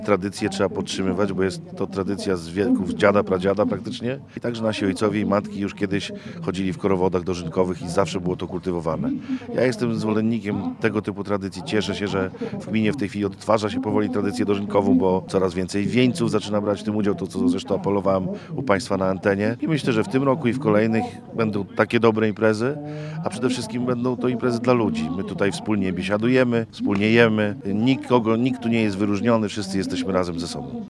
Tradycje trzeba podtrzymywać, bo jest to tradycja z wieków, z dziada, pradziada praktycznie. I także nasi ojcowie i matki już kiedyś chodzili w korowodach dożynkowych i zawsze było to kultywowane. Ja jestem zwolennikiem tego typu tradycji. Cieszę się, że w gminie w tej chwili odtwarza się powoli tradycję dożynkową, bo coraz więcej wieńców zaczyna brać w tym udział, to co zresztą apelowałem u Państwa na antenie. I myślę, że w tym roku i w kolejnych będą takie dobre imprezy, a przede wszystkim będą to imprezy dla ludzi. My tutaj wspólnie biesiadujemy, wspólnie jemy, nikt tu nie jest wyróżniony, wszyscy jesteśmy razem ze sobą.